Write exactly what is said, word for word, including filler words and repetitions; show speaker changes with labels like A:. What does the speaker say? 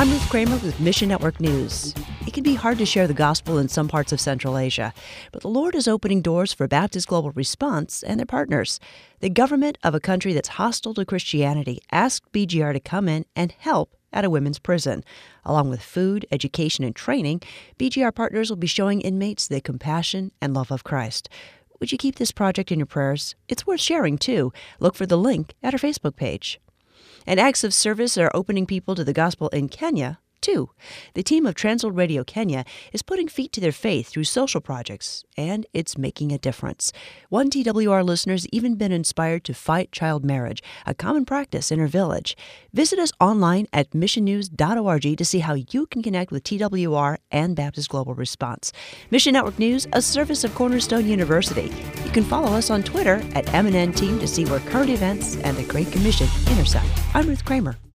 A: I'm Ruth Kramer with Mission Network News. It can be hard to share the gospel in some parts of Central Asia, but the Lord is opening doors for Baptist Global Response and their partners. The government of a country that's hostile to Christianity asked B G R to come in and help at a women's prison. Along with food, education, and training, B G R partners will be showing inmates the compassion and love of Christ. Would you keep this project in your prayers? It's worth sharing, too. Look for the link at our Facebook page. And acts of service are opening people to the gospel in Kenya, too. The team of Transworld Radio Kenya is putting feet to their faith through social projects, and it's making a difference. One T W R listener's even been inspired to fight child marriage, a common practice in her village. Visit us online at mission news dot org to see how you can connect with T W R and Baptist Global Response. Mission Network News, a service of Cornerstone University. You can follow us on Twitter at M N N Team to see where current events and the Great Commission intersect. I'm Ruth Kramer.